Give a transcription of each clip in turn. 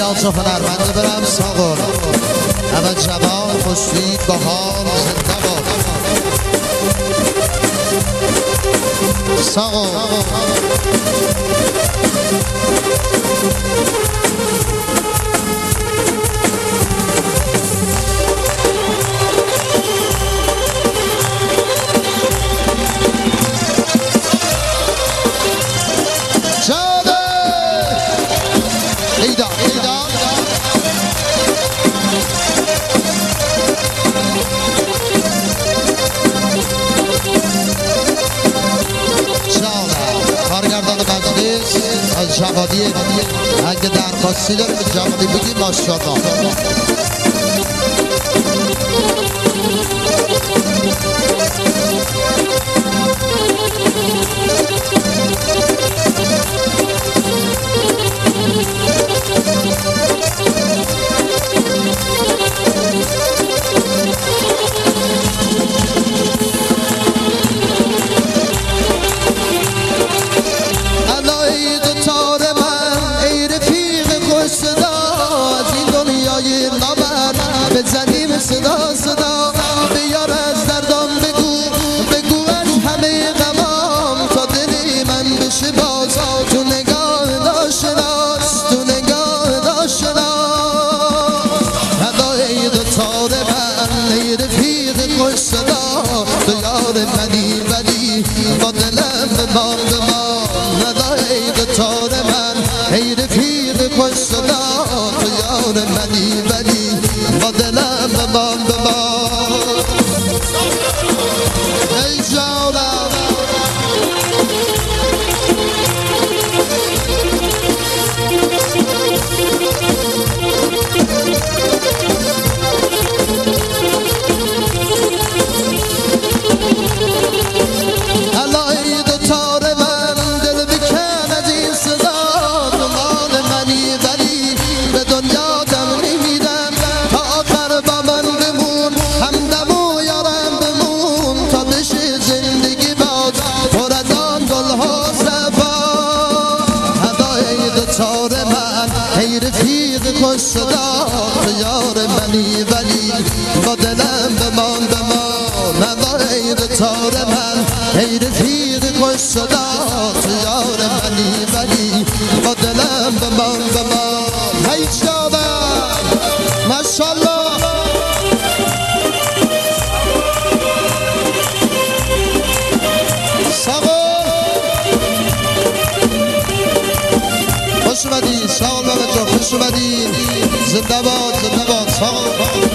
ناز و هنرمند برم ساغر اول جوان خوشوید با حال زنده باد ساغر از جوادی اگه درخواستی داره به جوادی بگی ماشاءالله بزنیم صدا صدا بیار از دردام بگو از همه غمام تا دلی من بشه باز تو نگاه ناشناس تو نگاه ناشناس هدای دوتار من ای رفیق خوش صدا تو یار منی ولی با دلم بمان بمان هدای دوتار من ای رفیق خوش صدا تو یار منی ولی با دلم بمان بمان ای جانم الهی دوتار من دل بکن از این صدا تو مال منی ولی به دنیا دم نمیدم تا آخر با من بمون همدم و یارم بمون تا بشه زندگی باز پر از آن گلها صفا هدای دوتار من ای رفیق خوش صدا تو یار منی ولی با دلم بمان بمان هدای دوتار من ای رفیق خوش صدا تو یار منی ولی با دلم بمان بمان ای جانم ماشاءالله خوش اومدین ساغر بابا جان خوش اومدین زنده باد زنده باد ساغر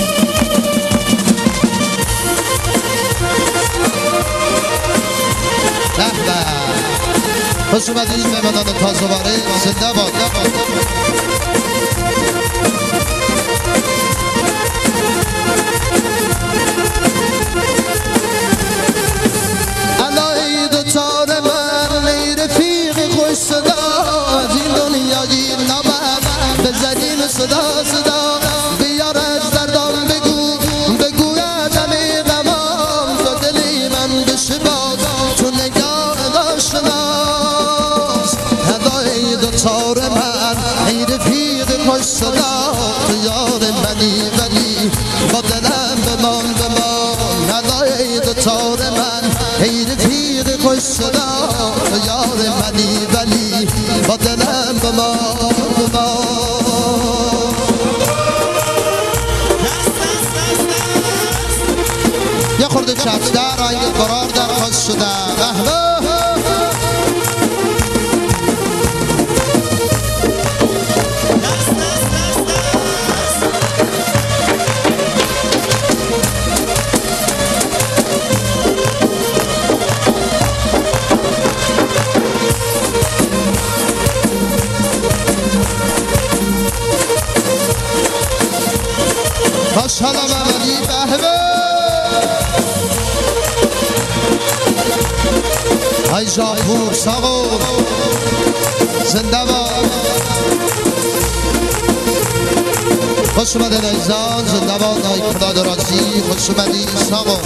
خوش اومدین مهمانان تازه‌واره زنده باد الهی دوتار من ای رفیق خوش صدا از این دنیای نامم بزنین صدا صدا بیار از دردام بگو از همه غمام تا دلی من بشه باز تو نگاه ناشناس هدای دوتار من ای رفیق خوش صدا تو یار منی ولی با دلم بمان بمان هدای دوتار من ای رفیق خوش صدا تو یار منی ولی با دلم بمان بمان یه خورده چپتر رنگ قرار درخواست شده خوشحالم عملی بهبه ای جاپور ساغر زنده باد خوش اومدین عزیزان زنده باد ای خدا درازی خوش اومدین ساغر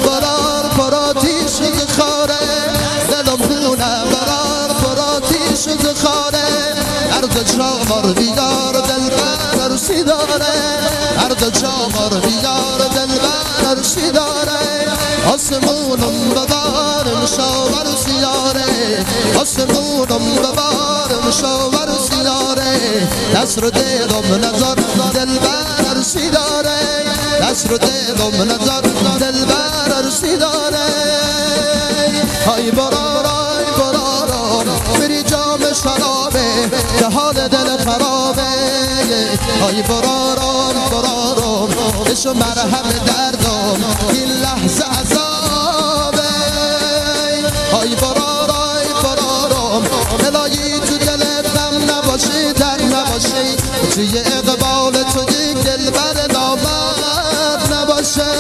برار پراتی شد خاره دلم خونه برار پراتی شد خاره هر چامار بیدار دلبر عروسی داره هر چامار بیدار دلبر عروسی داره آسمونم ببار مشاور سیاره آسمونم ببار مشاور سیاره دست رو دلم نظر دلبر عروسی داره دست رو دلم نظر دلبر عروسی داره های برارای برارا بری جام شرابه که حال دل خرابه های برارم برارم بشو مرهم دردم این لحظه عذابه های برارای برارم الهی تو دلت غم نباشی در نباشی توی اقبال تو یک دلبر نامرد نباشه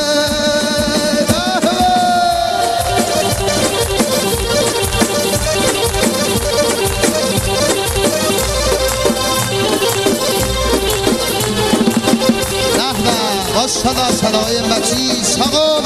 ماشاءالله صدای مجیز آقا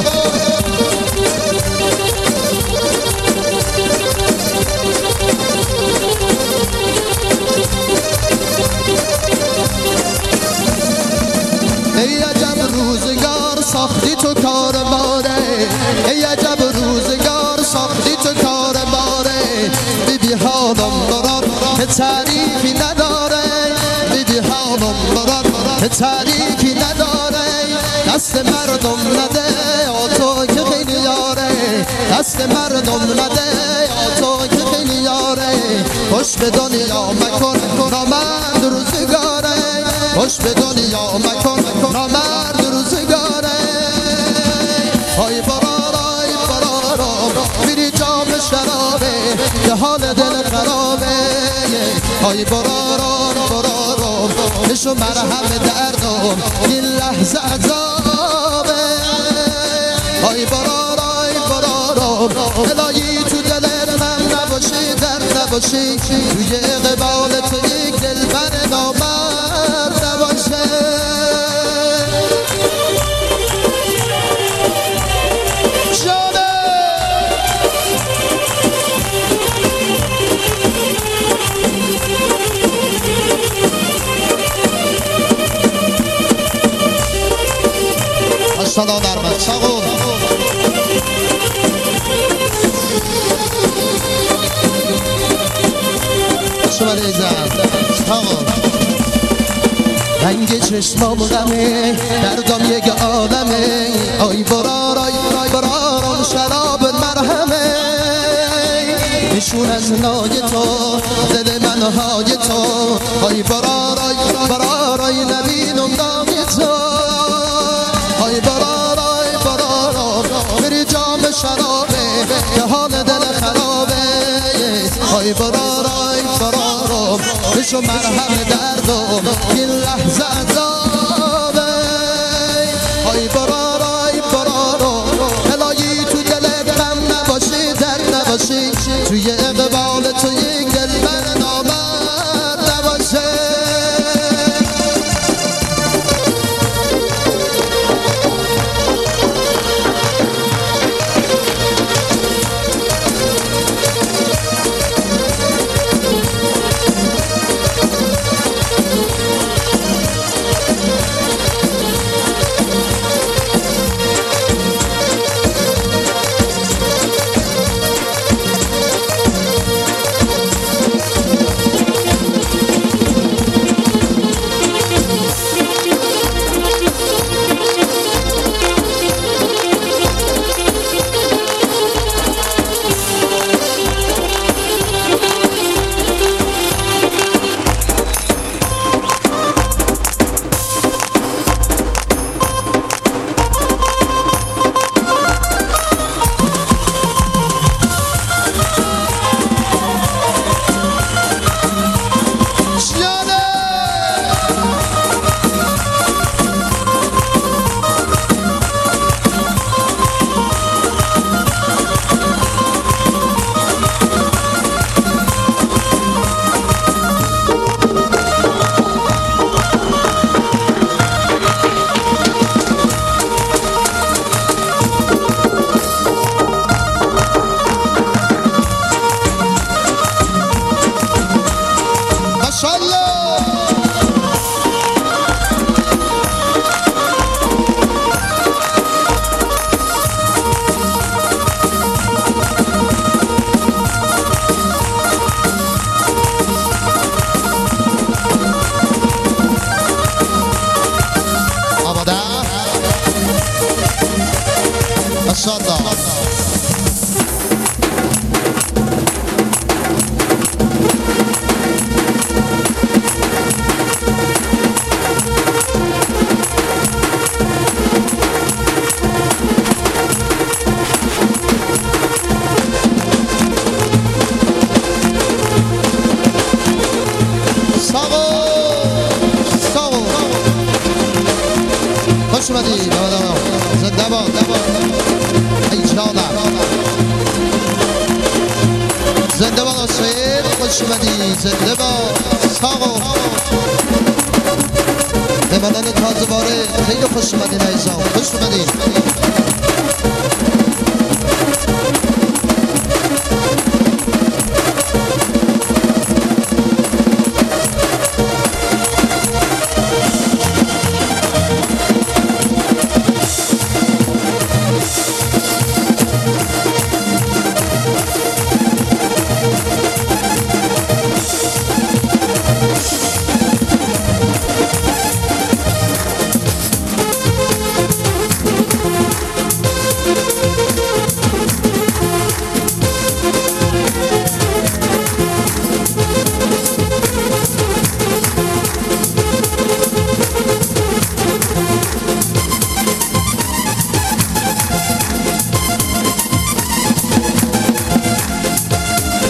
ای عجب روزگار ساختی تو کار باره ای عجب روزگار ساختی تو کار باره بیبی حالم برات که تعریفی نداره بیبی حالم برات که تعریفی نداره دست مردم نده تو که خیلی یاره دست مردم نده تو که خیلی یاره خوش به دنیا مکن نامرد روزگاره خوش به دنیا مکن نامرد روزگاره های برارای برارم میری جام شرابه که حال دل خرابه های برارم برارم بشو مرهم دردم این لحظه عذابه های برارای برارم الهی تو دلت غم نباشی در نباشی توی اقبال تو یک دلبر نامرد نباشه جانه ماشاءالله نرمت ساقون شما لیزم ساقون رنگ چشمام غمه دردم یک عالمه آی برارای برارم شراب مرهمه نشون از نای تو دل من های تو آی برارای برارای نبینم داغی تو آی برارای برارم بری جام شرابه که حال دل خرابه آی برارای برارم بشو مرهم دردم این لحظه عذابه آی برارای برارم الهی تو دلت غم نباشی در نباشی توی اقبال تو یک دلبر نامرد نباشه ماشاءالله. خوش اومدی زنده باد ای جانم زنده باد آسیر خوش اومدی زنده باد ساقو به منان تازه واره خیلی خوش اومدی نیزان خوش اومدی